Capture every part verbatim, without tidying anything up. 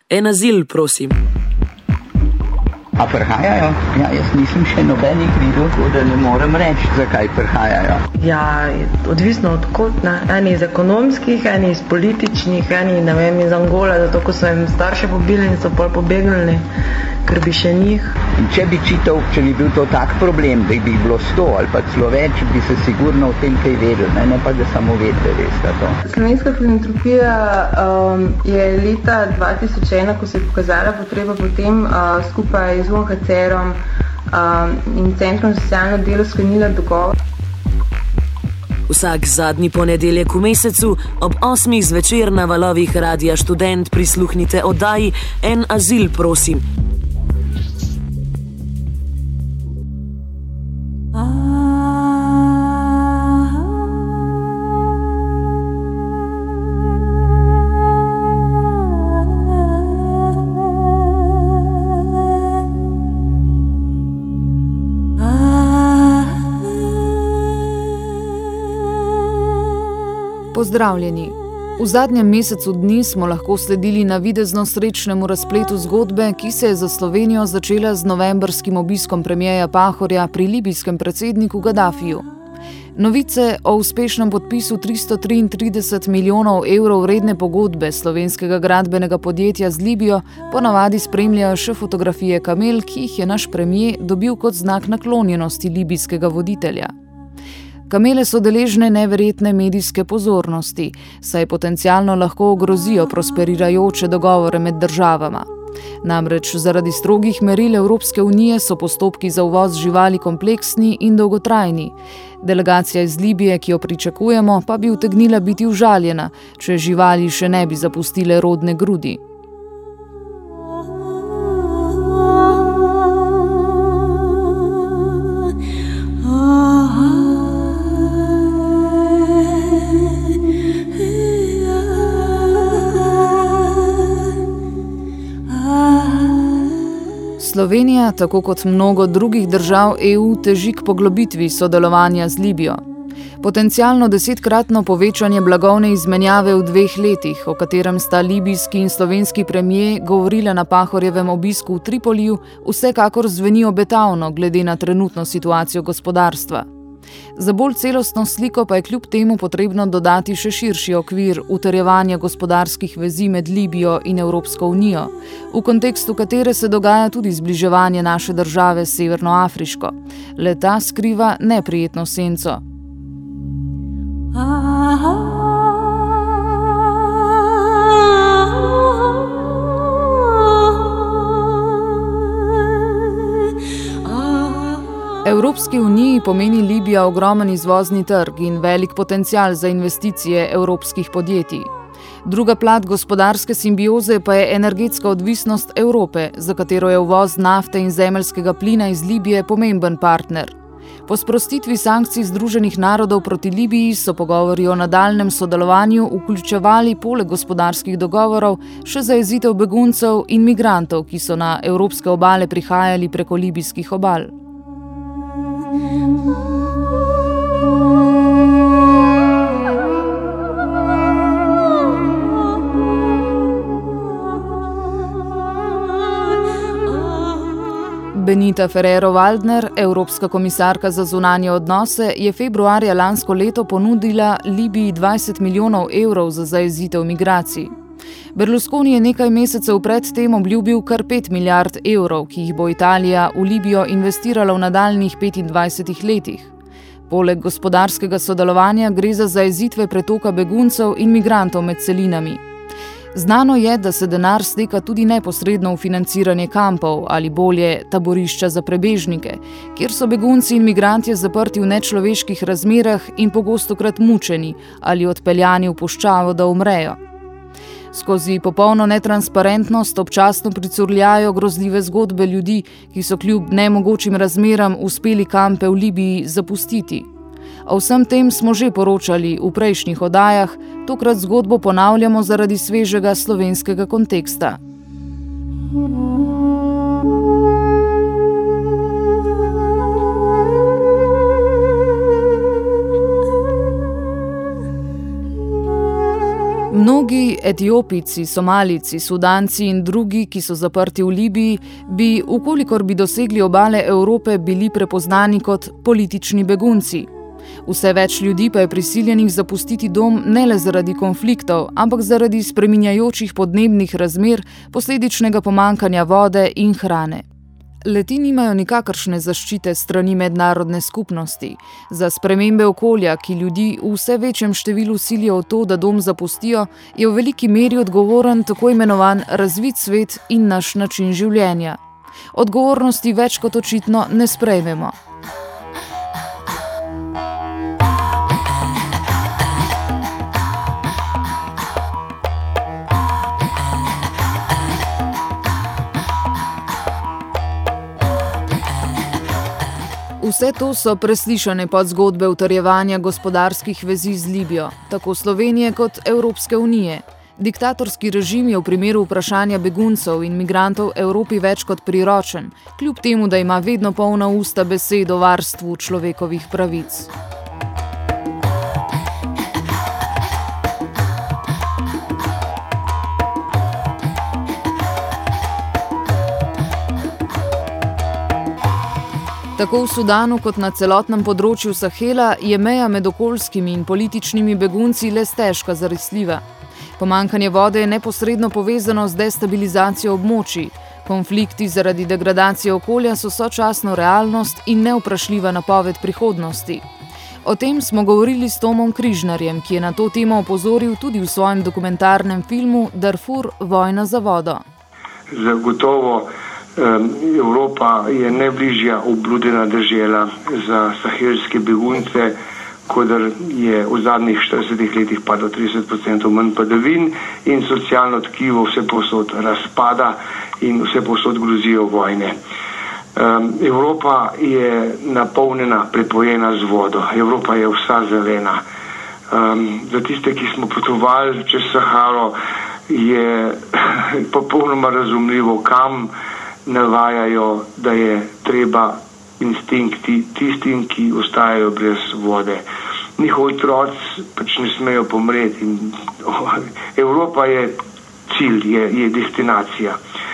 En azil, prosim. A prihajajo? Ja, jaz nisem še nobenih videl, tako da ne morem reči, zakaj prihajajo. Ja, odvisno od kod, ne. Eni iz ekonomskih, eni iz političnih, eni, ne vem, iz Angole, zato ko so jim starše pobili in so pol pobegnili, ker bi še njih. In če bi čital, če bi bil to tak problem, da bi jih bilo sto ali pa celo več, bi se sigurno o tem kaj vedeli, ne, ne pa da samo vedeli, veste to. Slovenska filantropija um, je leta dva tisoč ena, ko se je pokazala potreba potem uh, skupaj z U N H C R-om um, in Centrom za socialno delo sklenila dogovor. Vsak zadnji ponedeljek v mesecu ob osmih zvečer na valovih Radia Študent prisluhnite oddaji En azil, prosim. Pozdravljeni. V zadnjem mesecu dni smo lahko sledili navidezno srečnemu razpletu zgodbe, ki se je za Slovenijo začela z novembrskim obiskom premierja Pahorja pri libijskem predsedniku Gadafiju. Novice o uspešnem podpisu tristo triintrideset milijonov evrov vredne pogodbe slovenskega gradbenega podjetja z Libijo ponavadi spremljajo še fotografije kamel, ki jih je naš premier dobil kot znak naklonjenosti libijskega voditelja. Kamele so deležne neverjetne medijske pozornosti, saj potencialno lahko ogrozijo prosperirajoče dogovore med državama. Namreč zaradi strogih meril Evropske unije so postopki za uvoz živali kompleksni in dolgotrajni. Delegacija iz Libije, ki jo pričakujemo, pa bi utegnila biti užaljena, če živali še ne bi zapustile rodne grudi. Slovenija, tako kot mnogo drugih držav E U, teži k poglobitvi sodelovanja z Libijo. Potencialno desetkratno povečanje blagovne izmenjave v dveh letih, o katerem sta libijski in slovenski premier govorila na Pahorjevem obisku v Tripoliju, vsekakor zveni obetavno glede na trenutno situacijo gospodarstva. Za bolj celostno sliko pa je kljub temu potrebno dodati še širši okvir utrjevanja gospodarskih vezi med Libijo in Evropsko unijo, v kontekstu katere se dogaja tudi zbliževanje naše države s Severnoafriško. Le-ta skriva neprijetno senco. Evropski uniji pomeni Libija ogromen izvozni trg in velik potencial za investicije evropskih podjetij. Druga plat gospodarske simbioze pa je energetska odvisnost Evrope, za katero je uvoz nafte in zemeljskega plina iz Libije pomemben partner. Po sprostitvi sankcij Združenih narodov proti Libiji so pogovori o nadaljnem sodelovanju vključevali poleg gospodarskih dogovorov še zajezitev beguncev in migrantov, ki so na evropske obale prihajali preko libijskih obal. Benita Ferrero-Waldner, evropska komisarka za zunanje odnose, je februarja lansko leto ponudila Libiji dvajset milijonov evrov za zajezitev migracij. Berlusconi je nekaj mesecev pred tem obljubil kar pet milijard evrov, ki jih bo Italija v Libijo investirala v nadaljnjih petindvajsetih letih. Poleg gospodarskega sodelovanja gre za zajezitve pretoka beguncev in migrantov med celinami. Znano je, da se denar steka tudi neposredno v financiranje kampov ali bolje taborišča za prebežnike, kjer so begunci in migrantje zaprti v nečloveških razmerah in pogostokrat mučeni ali odpeljani v puščavo, da umrejo. Skozi popolno netransparentnost občasno pricurljajo grozljive zgodbe ljudi, ki so kljub nemogočim razmeram uspeli kampe v Libiji zapustiti. O vsem tem smo že poročali v prejšnjih oddajah, tokrat zgodbo ponavljamo zaradi svežega slovenskega konteksta. Mnogi Etiopijci, Somalici, Sudanci in drugi, ki so zaprti v Libiji, bi, ukolikor bi dosegli obale Evrope, bili prepoznani kot politični begunci. Vse več ljudi pa je prisiljenih zapustiti dom ne le zaradi konfliktov, ampak zaradi spreminjajočih podnebnih razmer, posledičnega pomankanja vode in hrane. Leti nimajo nikakršne zaščite strani mednarodne skupnosti. Za spremembe okolja, ki ljudi v vse večjem številu silijo v to, da dom zapustijo, je v veliki meri odgovoren tako imenovan razvit svet in naš način življenja. Odgovornosti več kot očitno ne sprejmemo. Vse to so preslišane podzgodbe utrjevanja gospodarskih vezi z Libijo, tako Slovenije kot Evropske unije. Diktatorski režim je v primeru vprašanja beguncev in migrantov Evropi več kot priročen, kljub temu, da ima vedno polna usta besed o varstvu človekovih pravic. Tako v Sudanu kot na celotnem področju Sahela je meja med okoljskimi in političnimi begunci le stežka zanesljiva. Pomankanje vode je neposredno povezano z destabilizacijo območij. Konflikti zaradi degradacije okolja so sočasno realnost in nevprašljiva napoved prihodnosti. O tem smo govorili s Tomom Križnarjem, ki je na to temo opozoril tudi v svojem dokumentarnem filmu Darfur – vojna za vodo. Zagotovo Evropa je najbližja obljudena dežela za sahelske begunce, kodar je v zadnjih štiridesetih letih padlo trideset procentov manj padavin in socialno tkivo vse povsod razpada in vse povsod grozijo vojne. Evropa je napolnjena, prepojena z vodo. Evropa je vsa zelena. Za tiste, ki smo potovali čez Saharo, je popolnoma razumljivo, kam navajajo, da je treba instinkti tistim, ki ostajajo brez vode. Njihovi otroci pač ne smejo pomreti. In, oh, Evropa je cilj, je, je destinacija.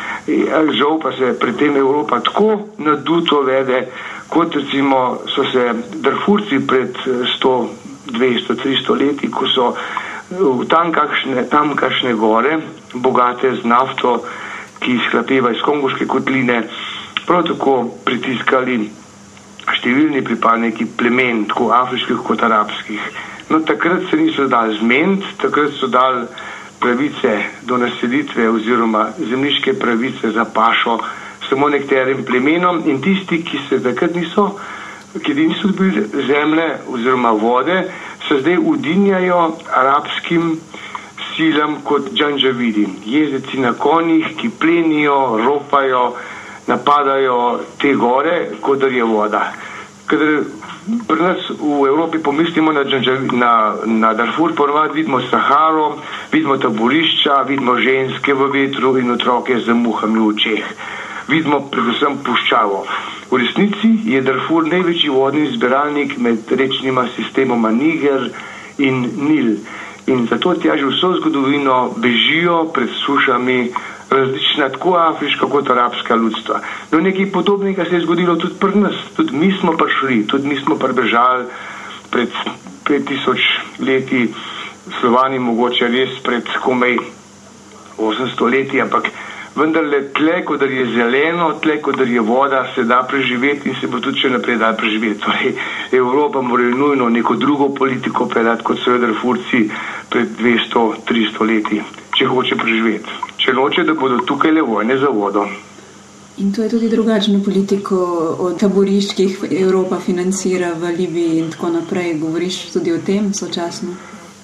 Žal pa se pri tem Evropa tako naduto vede, kot recimo so se Darfurci pred sto, dvesto, tristo leti, ko so v tamkajšnje, tamkajšnje gore, bogate z nafto, ki izhlapeva iz Kongoške kotline, prav tako pritiskali številni pripadniki plemen, tako afriških kot arabskih. No, takrat se niso dali zmeniti, takrat so dali pravice do naselitve oziroma zemljiške pravice za pašo samo nekaterim plemenom in tisti, ki se takrat niso, ki niso dobili zemlje oziroma vode, se zdaj udinjajo arabskim silam kot džanžavidi, jezdeci na konjih, ki plenijo, ropajo, napadajo te gore, kodar je voda. Kadar pri nas v Evropi pomislimo na, na, na Darfur, ponovadi vidimo Saharo, vidimo taborišča, vidimo ženske v vetru in otroke z muhami v očeh. Vidimo predvsem puščavo. V resnici je Darfur največji vodni zbiralnik med rečnima sistemoma Niger in Nil. In zato tja že vso zgodovino bežijo pred sušami različna tako afriška kot arabska ljudstva. No, nekaj podobnega se je zgodilo tudi pri nas. Tudi mi smo prišli, tudi mi smo pribežali pred pet tisoč leti, Slovani mogoče res pred komaj osemsto leti, ampak vendarle tle, kodar je zeleno, tle, kodar je voda, se da preživeti in se bo tudi še naprej da preživeti. Torej, Evropa mora nujno neko drugo politiko peljati, kot so Darfurci pred dvesto, tristo leti, če hoče preživeti. Če noče, da bodo tukaj le vojne za vodo. In to je tudi drugačno politiko od taborišč, ki jih Evropa financira v Libiji in tako naprej. Govoriš tudi o tem sočasno?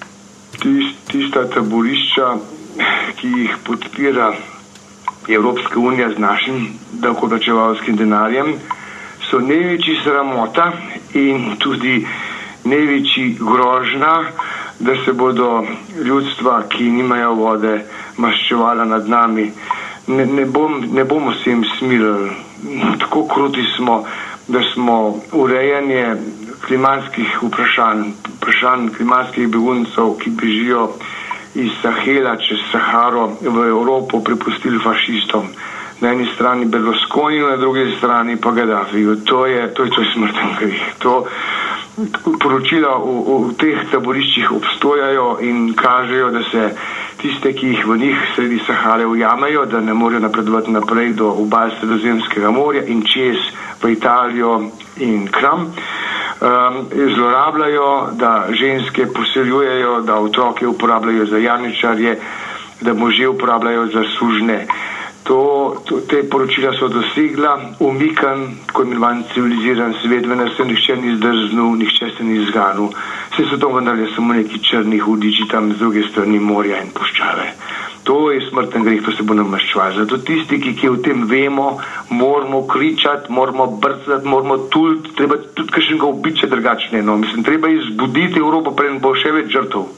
Tista taborišča, ki jih podpira Evropska unija z našim davkoplačevalskim denarjem, so največji sramota in tudi največji grožnja, da se bodo ljudstva, ki nimajo vode, maščevala nad nami. Ne, ne, bom, ne bomo se jim smilili. Tako kruti smo, da smo urejanje klimatskih vprašanj, vprašanj klimatskih beguncev, ki bežijo iz Sahela čez Saharo v Evropo prepustili fašistom. Na eni strani Berlusconiju, na drugi strani pa Gaddafiju. To je, to je, to je smrten greh. To poročila v, v teh taboriščih obstojajo in kažejo, da se tiste, ki jih v njih sredi Sahare ujamajo, da ne morejo napredovati naprej do obal Sredozemskega morja in čez v Italijo in Kram. Um, zlorabljajo, da ženske poseljujejo, da otroke uporabljajo za janičarje, da može uporabljajo za sužne. To, to, te poročila so dosegla umikan, tako imenovan civiliziran svet, vendar se nihče ni zdrznil, nihče se ni zganil. Vse so to vendarle samo neki črni hudiči tam z druge strani morja in puščave. To je smrten greh, to se bo nam maščevalo. Zato tisti, ki, ki o tem vemo, moramo kričati, moramo brcati, moramo tuliti, treba tudi kakšnega ubiče drugačne. No. Mislim, treba izbuditi Evropo, preden bo še več žrtev.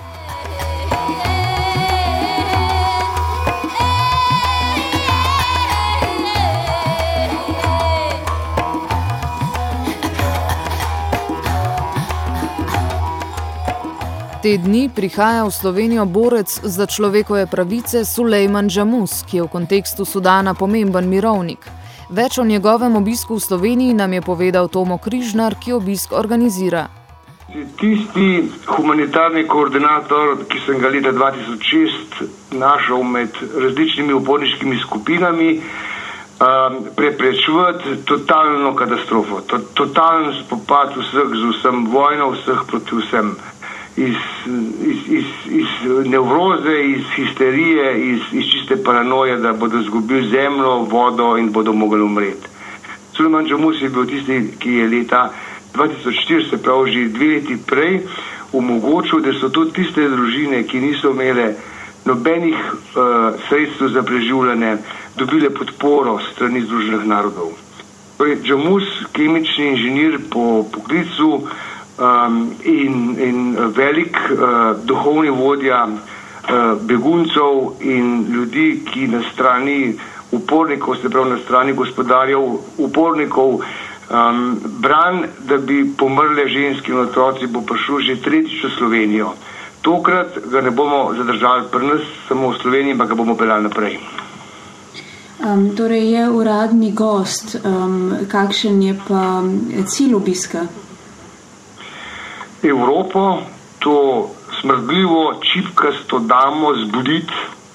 Te dni prihaja v Slovenijo borec za človekove pravice Sulejman Džamus, ki je v kontekstu Sudana pomemben mirovnik. Več o njegovem obisku v Sloveniji nam je povedal Tomo Križnar, ki obisk organizira. Tisti humanitarni koordinator, ki sem ga leta dva tisoč šest našel med različnimi uporniškimi skupinami, um, preprečevati totalno katastrofo, to, totalen spopad vseh z vsem, vojno vseh proti vsem. Iz, iz, iz, iz nevroze, iz histerije, iz, iz čiste paranoje, da bodo izgubili zemljo, vodo in bodo mogli umreti. Sulejman Džamus je bil tisti, ki je leta dva tisoč štiri, se pravi že dve leti prej, omogočil, da so to tiste družine, ki niso imele nobenih uh, sredstev za preživljanje, dobile podporo strani Združenih narodov. Torej, Džamus, kemični inženir po poklicu, Um, in, in velik uh, duhovni vodja uh, beguncev in ljudi, ki na strani upornikov, se pravi na strani gospodarjev upornikov, um, bran, da bi pomrle ženski in otroci, bo prišel že tretjič v Slovenijo. Tokrat ga ne bomo zadržali pri nas, samo v Sloveniji, pa ga bomo peljali naprej. Um, torej je uradni gost, um, kakšen je pa cilj obiska? Evropo, to smrdljivo, čipkasto damo zbuditi,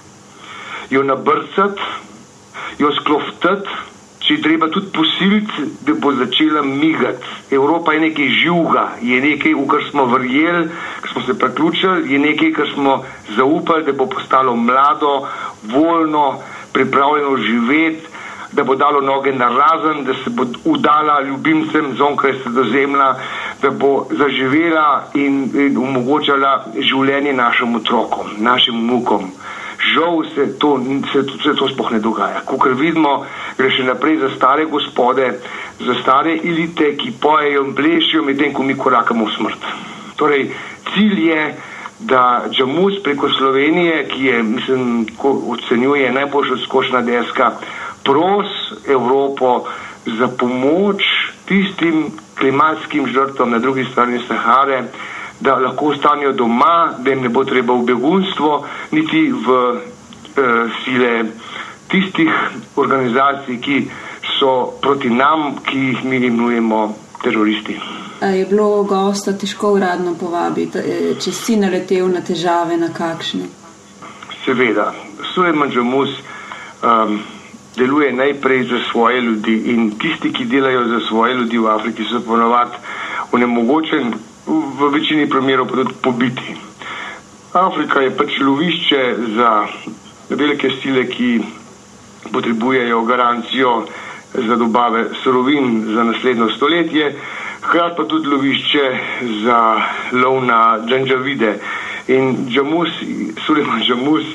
jo nabrcati, jo skloftati, če je treba tudi posiliti, da bo začela migati. Evropa je nekaj živega, je nekaj, v kar smo verjeli, kar smo se priključili, je nekaj, kar smo zaupali, da bo postalo mlado, voljno, pripravljeno živeti, da bo dalo noge na razen, da se bo udala ljubimcem zonkraj Sredozemlja, da bo zaživela in, in omogočala življenje našim otrokom, našim vnukom. Žal se to, se, se to sploh ne dogaja. Kakor vidimo, gre še naprej za stare gospode, za stare elite, ki pojejo in plešijo, medtem ko mi korakamo v smrt. Torej, cilj je, da Džamus preko Slovenije, ki je, mislim, ko ocenjuje najboljša skočna deska, pros Evropo za pomoč tistim klimatskim žrtvam na drugi strani Sahare, da lahko ostanejo doma, da jim ne bo treba v begunstvo, niti v eh, sile tistih organizacij, ki so proti nam, ki jih mi imenujemo teroristi. A je bilo gosta težko uradno povabiti, če si naletel na težave, na kakšne? Seveda. Sulejman Džamus um, deluje najprej za svoje ljudi in tisti, ki delajo za svoje ljudi v Afriki, so ponovadi onemogočen, v večini primerov pa tudi pobiti. Afrika je pač lovišče za velike sile, ki potrebujejo garancijo za dobave surovin za naslednjo stoletje, hkrati pa tudi lovišče za lov na džanđavide. In Džamus, Sulejman Džamus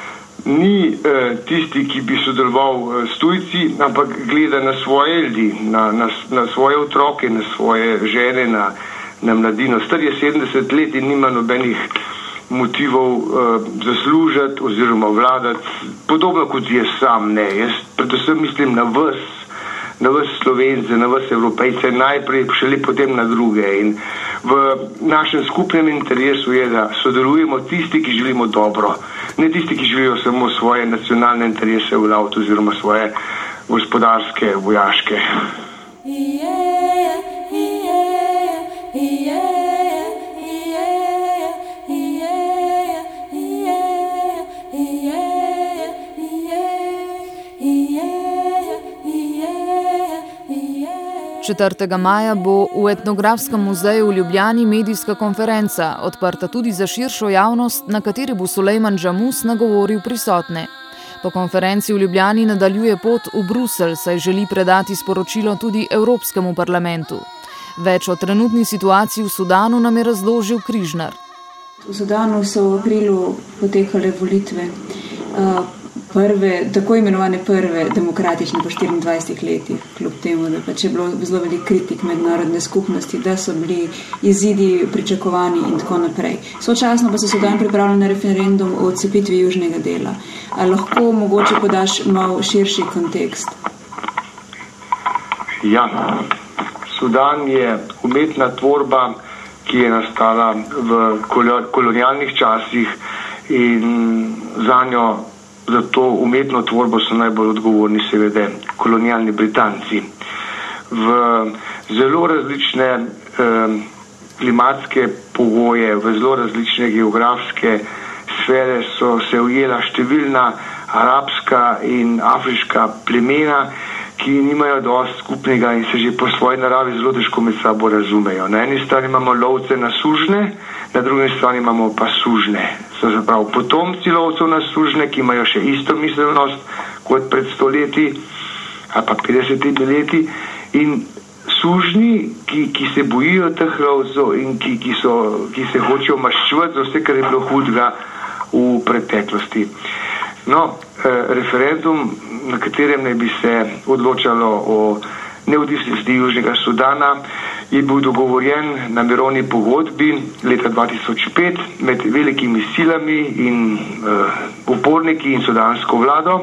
ni eh, tisti, ki bi sodeloval eh, s tujci, ampak gleda na svoje ljudi, na, na, na svoje otroke, na svoje žene, na, na mladino. Star je sedemdeset let in nima nobenih motivov eh, zaslužiti oziroma vladati, podobno kot jaz sam. Ne. Jaz predvsem mislim na vas, na vas Slovence, na vas Evropejce, najprej šele potem na druge. In v našem skupnem interesu je, da sodelujemo tisti, ki želimo dobro, ne tisti, ki želijo samo svoje nacionalne interese uveljavljati oziroma svoje gospodarske, vojaške. četrtega maja bo v Etnografskem muzeju v Ljubljani medijska konferenca, odprta tudi za širšo javnost, na kateri bo Sulejman Džamus nagovoril prisotne. Po konferenci v Ljubljani nadaljuje pot v Bruselj, saj želi predati sporočilo tudi Evropskemu parlamentu. Več o trenutni situaciji v Sudanu nam je razložil Križnar. V Sudanu so v aprilu potekale volitve, prve, tako imenovane prve demokratične po štiriindvajsetih letih, kljub temu, da pač je bilo zelo veliko kritik mednarodne skupnosti, da so bili izidi pričakovani in tako naprej. Sočasno pa se Sudan pripravlja na referendum o odcepitvi južnega dela. A lahko mogoče podaš malo širši kontekst? Ja, Sudan je umetna tvorba, ki je nastala v kolonialnih časih in za njo, za to umetno tvorbo so najbolj odgovorni seveda kolonialni Britanci. V zelo različne eh, klimatske pogoje, v zelo različne geografske sfere so se ujela številna arabska in afriška plemena, ki nimajo dosti skupnega in se že po svoji naravi zelo težko med sabo razumejo. Na eni strani imamo lovce na sužne, na drugi strani imamo pa sužne. So zapravo potomci lovcev na sužne, ki imajo še isto miselnost kot pred stoletji ali pa petdesetimi leti, in sužni, ki, ki se bojijo teh lovcev in ki, ki, so, ki se hočejo maščevati za vse, kar je bilo hudega v preteklosti. No, referendum, na katerem naj bi se odločalo o neodvisnosti Južnega Sudana, je bil dogovorjen na mirovni pogodbi leta dva tisoč pet med velikimi silami in uh, uporniki in sudansko vlado.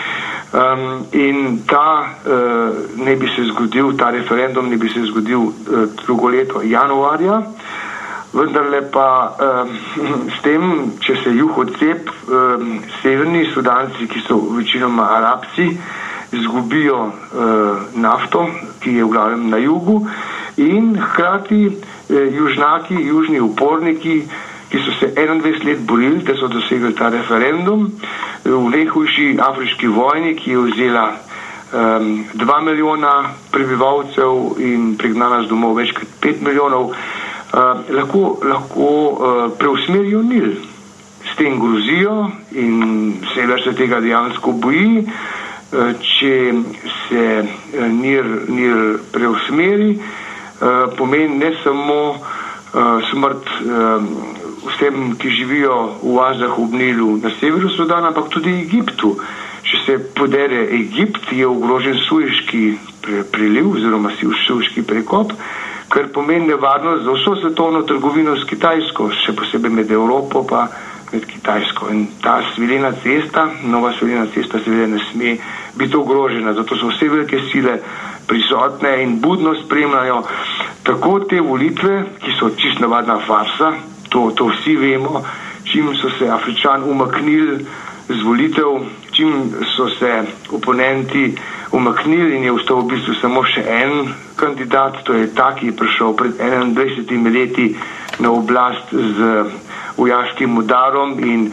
Um, in ta uh, ne bi se zgodil, ta referendum ne bi se zgodil uh, drugo leto januarja, vendarle pa um, s tem, če se jug odcep, um, severni Sudanci, ki so večinoma Arabci, izgubijo uh, nafto, ki je v glavnem na jugu, in hkrati eh, južnaki, južni uporniki, ki so se enaindvajset let borili, da so dosegli ta referendum, v najhujši afriški vojni, ki je vzela um, dva milijona prebivalcev in pregnala z domov več kot pet milijonov, uh, lahko, lahko uh, preusmerijo Nil. S tem grozijo in sever se tega dejansko boji, uh, če se uh, Nil, Nil preusmeri, Uh, pomeni ne samo uh, smrt uh, vsem, ki živijo v oazah ob Nilu na severu Sudana, ampak tudi Egiptu. Če se podere Egipt, je ogrožen Sueški priliv oziroma Sueški prekop, kar pomeni nevarnost za vso svetovno trgovino s Kitajsko, še posebej med Evropo pa med Kitajsko. In ta svilena cesta, nova svilena cesta seveda ne sme biti ogrožena, zato so vse velike sile prisotne in budno spremljajo tako te volitve, ki so čist navadna farsa, to, to vsi vemo, čim so se Afričani umaknili z volitev, čim so se oponenti umaknili in je ostal v bistvu samo še en kandidat, to je ta, ki je prišel pred enaindvajsetimi leti na oblast z vojaškim udarom in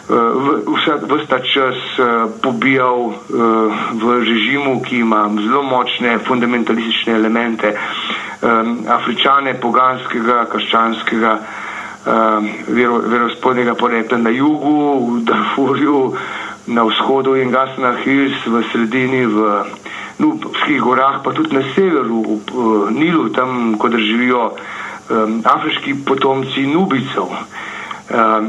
vse ta čas uh, pobijal uh, v režimu, ki ima zelo močne fundamentalistične elemente, um, Afričane poganskega, krščanskega, um, vero, verospodnega porekla na jugu, v Darfurju, na vzhodu in Gasna Hills, v sredini, v Nubskih gorah, pa tudi na severu, v uh, Nilu, tam, kjer živijo um, afriški potomci Nubicev. Um,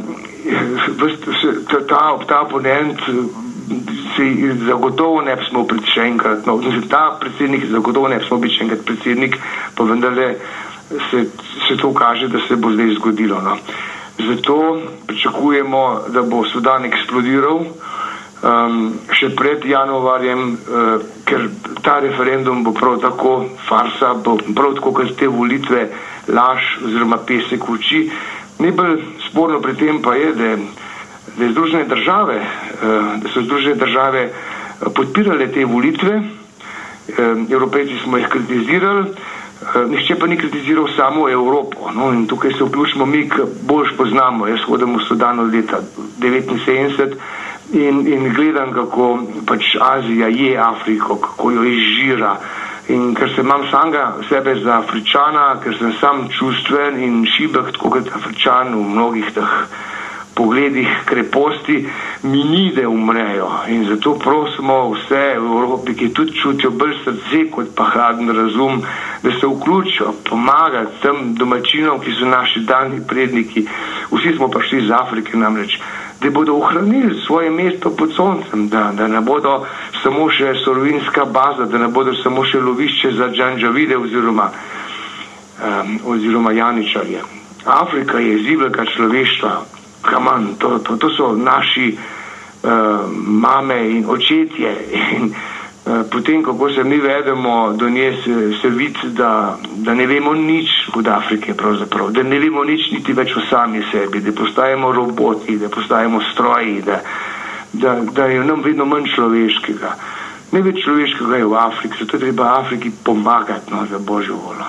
ta, ta oponent se zagotovo ne bi smel biti še enkrat, no, ta predsednik zagotovo ne bi smel biti še enkrat predsednik, pa vendarle se, se to kaže, da se bo zdaj zgodilo. No. Zato pričakujemo, da bo Sudan eksplodiral um, še pred januarjem, uh, ker ta referendum bo prav tako farsa, bo prav tako, ker te volitve laž oziroma pesek v oči. Najbolj sporno pri tem pa je, da, da, Združene države, da so Združene države podpirale te volitve, Evropejci smo jih kritizirali, nihče pa ni kritiziral samo Evropo. No, in tukaj se vključimo mi, ki boljš poznamo. Jaz hodim v Sudan od leta devetinsedemdeset in, in gledam, kako pač Azija je Afriko, kako jo izžira. In ker se imam samega sebe za Afričana, ker sem sam čustven in šibek, tako kot Afričan v mnogih teh pogledih kreposti, mi ni, da umrejo. In zato prosimo vse v Evropi, ki tudi čutijo bolj srce kot pa hladen razum, da se vključijo, pomagati tem domačinom, ki so naši daljni predniki. Vsi smo pa šli iz Afrike namreč, da bodo ohranili svoje mesto pod soncem, da, da ne bodo samo še surovinska baza, da ne bodo samo še lovišče za džanđavide oziroma, um, oziroma janičarje. Afrika je zibelka človeštva. Kaman, to, to, to so naši uh, mame in očetje in uh, potem, kako se mi vedemo do nje, se, se vidi, da, da ne vemo nič od Afrike pravzaprav, da ne vemo nič niti več o sami sebi, da postajamo roboti, da postajamo stroji, da, da, da je nam vedno manj človeškega. Največ človeškega je v Afriki, zato treba Afriki pomagati, no, za Božjo voljo.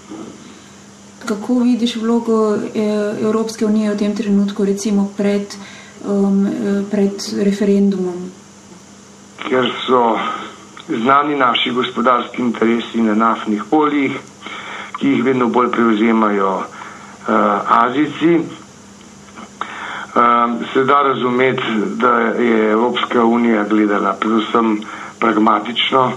Kako vidiš vlogo Evropske unije v tem trenutku, recimo pred, um, pred referendumom? Ker so znani naši gospodarski interesi na naftnih poljih, ki jih vedno bolj prevzemajo uh, Azijci, um, se da razumeti, da je Evropska unija gledala predvsem pragmatično,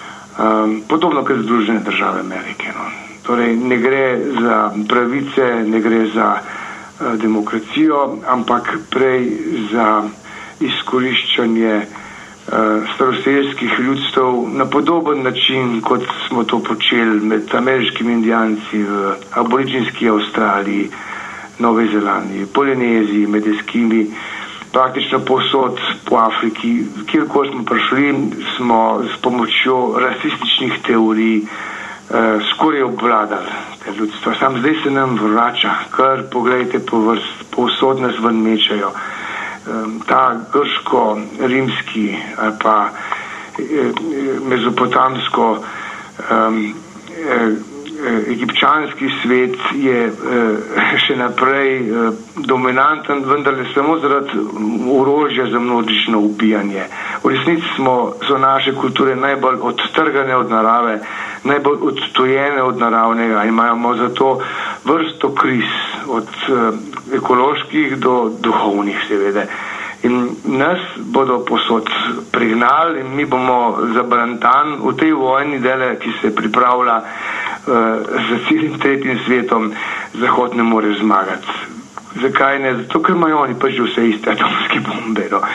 um, podobno kot Združene države Amerike. No. Torej, ne gre za pravice, ne gre za uh, demokracijo, ampak prej za izkoriščanje uh, staroseljskih ljudstev na podoben način, kot smo to počeli med ameriškimi indijanci v aboriginski Avstraliji, Nove Zelandiji, Polineziji, med Eskimi, praktično povsod po Afriki. Kjerkoli smo prišli, smo s pomočjo rasističnih teorij Uh, skoraj obvladali te ljudstva. Sam zdaj se nam vrača, kar pogledajte po vrst, povsod nas ven mečajo. Um, ta grško-rimski ali pa eh, mezopotamsko um, eh, egipčanski svet je eh, še naprej eh, dominanten, vendar le samo zaradi orožja za množično ubijanje. V resnici smo, so naše kulture najbolj odtrgane od narave, najbolj odtojene od naravnega in imamo zato vrsto kriz, od uh, ekoloških do duhovnih seveda. In nas bodo posod prignali in mi bomo zabrantan v tej vojni dele, ki se pripravlja uh, za celim tretjim svetom, Zahod ne more zmagati. Zakaj ne? Zato, ker imajo oni pač vse iste atomske bombe. No.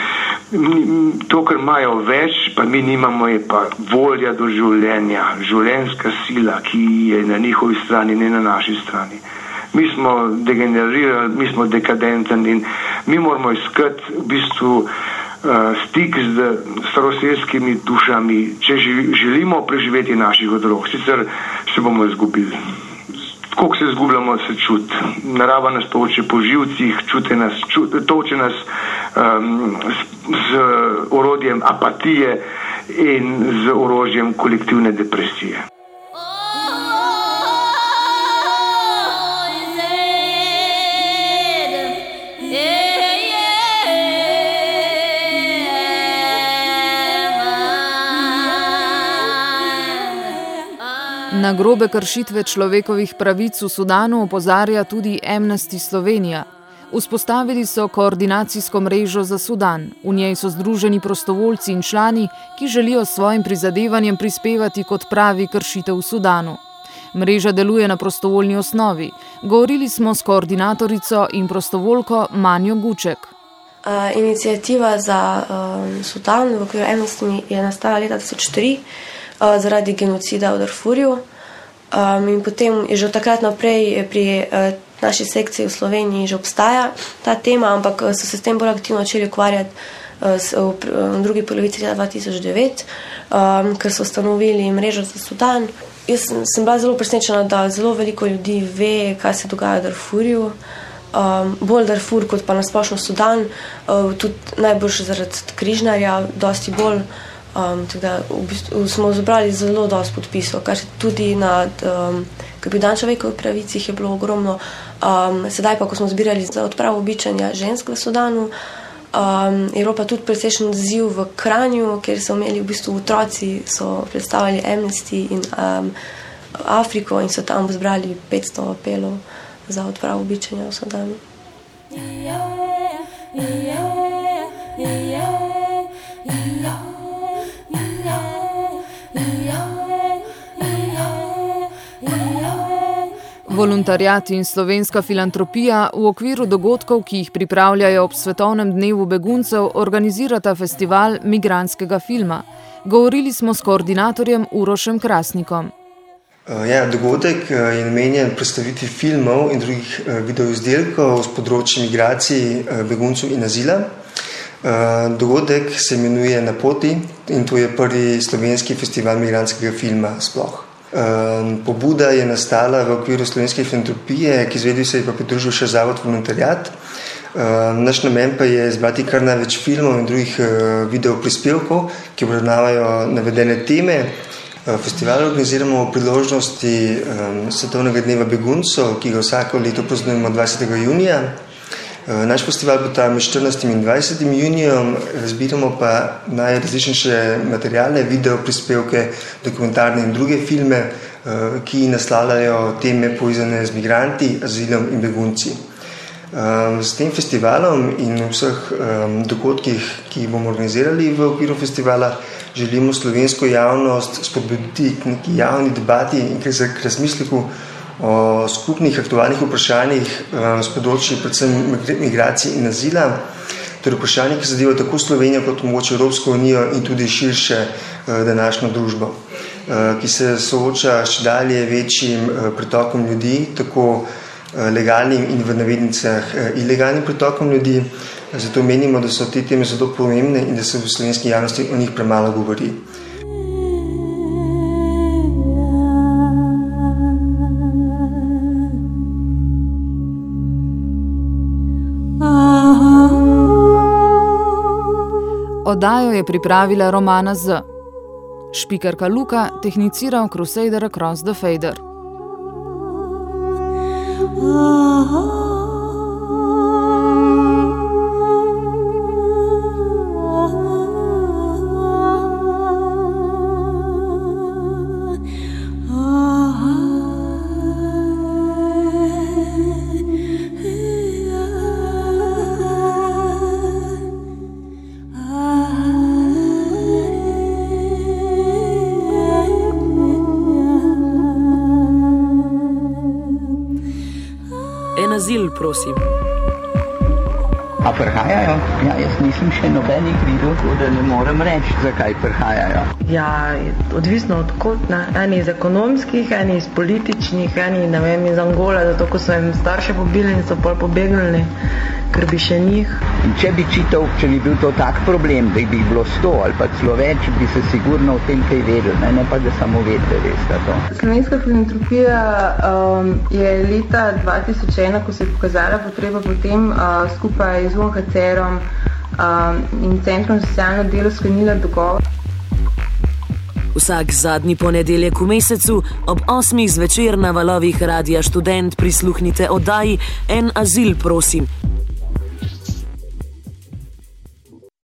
To, kar imajo več, pa mi nimamo, je pa volja do življenja, življenjska sila, ki je na njihovi strani, ne na naši strani. Mi smo degenerirali, mi smo dekadenten in mi moramo iskati v bistvu uh, stik z staroseljskimi dušami, če želimo preživeti naših otrok, sicer se bomo izgubili. Koliko se izgubljamo, se čuti. Narava nas toče po živcih, čute nas, čut, toče nas um, z, z orodjem apatije in z orožjem kolektivne depresije. Na grobe kršitve človekovih pravic v Sudanu opozarja tudi Amnesty Slovenija. Vzpostavili so koordinacijsko mrežo za Sudan. V njej so združeni prostovoljci in člani, ki želijo s svojim prizadevanjem prispevati kot pravi kršitev v Sudanu. Mreža deluje na prostovoljni osnovi. Govorili smo s koordinatorico in prostovoljko Manjo Guček. Uh, iniciativa za uh, Sudan v okviru Amnesty je nastala leta tisoč tri uh, zaradi genocida v Darfurju. Um, in potem je že od takrat naprej pri uh, naši sekciji v Sloveniji že obstaja ta tema, ampak uh, so se s tem bolj aktivno začeli ukvarjati uh, s, v, v drugi polovici leta dva tisoč devet, um, ker so ustanovili mrežo za Sudan. jaz sem, sem bila zelo presenečena, da zelo veliko ljudi ve, kaj se dogaja v Darfurju. Um, bolj Darfur kot pa nasplošno Sudan, uh, tudi najbolj zaradi križnarja, dosti bolj. Um, da, v bistvu, smo zbrali zelo dosti podpisov, kar tudi na um, kapitan človekovih pravicih je bilo ogromno. Um, sedaj pa, ko smo zbirali za odpravo bičanja žensk v Sudanu, um, je bilo pa tudi precejšen odziv v Kranju, kjer so imeli v bistvu otroci, so predstavljali Amnesty in um, Afriko in so tam zbrali petsto apelov za odpravo bičanja v Sudanu. Voluntariat in slovenska filantropija v okviru dogodkov, ki jih pripravljajo ob Svetovnem dnevu beguncev, organizirata festival migrantskega filma. Govorili smo s koordinatorjem Urošem Krasnikom. Ja, dogodek je namenjen predstavitvi filmov in drugih videoizdelkov z področja migracij, beguncev in azila. Dogodek se imenuje Na poti in to je prvi slovenski festival migrantskega filma sploh. Pobuda je nastala v okviru slovenske filantropije, ki izvedel se je pa pridružil še Zavod Voluntariat. Naš namen pa je zbrati kar največ filmov in drugih video prispevkov, ki obravnavajo navedene teme. Festival organiziramo v priložnosti Svetovnega dneva beguncev, ki ga vsako leto praznujemo dvajsetega junija. Naš festival bo tam med štirinajstim in dvajsetim junijem, zbiramo pa najrazličnejše materialne video prispevke, dokumentarne in druge filme, ki naslavljajo teme povezane z migranti, azilom in begunci. S tem festivalom in vseh dogodkih, ki bomo organizirali v okviru festivala, želimo slovensko javnost spodbuditi k neki javni debati in k razmisleku o skupnih aktualnih vprašanjih z področja predvsem migracij in azila, torej vprašanji, ki zadevajo tako Slovenijo kot mogoče Evropsko unijo in tudi širše današnjo družbo, ki se sooča s čedalje večjim pritokom ljudi, tako legalnim in v navednicah ilegalnim pritokom ljudi. Zato menimo, da so te teme zelo pomembne in da se v slovenski javnosti o njih premalo govori. Oddajo je pripravila Romana Z. Špikarka Luka tehniciral Crusader Across the Fader. En azil, prosim. A prihajajo? Ja, jaz nisem še nobenih videl, da ne morem reči, zakaj prihajajo. Ja, odvisno od kod, ne. Eni iz ekonomskih, eni iz političnih, eni, ne vem, iz Angole, zato ko so jim starše pobili in so pol pobegnili, ker bi še njih. In če bi čital, če bi bil to tak problem, da bi jih bilo sto ali pa celo več, bi se sigurno o tem kaj vedel, ne, ne pa da samo vedeli, veste to. Slovenska filantropija um, je leta dva tisoč ena, ko se je pokazala potreba potem uh, skupaj z U N H C R-om um, in Centrom za socialno delo sklenila dogovor. Vsak zadnji ponedeljek v mesecu ob osmih zvečer na valovih Radia Študent prisluhnite oddaji En azil, prosim,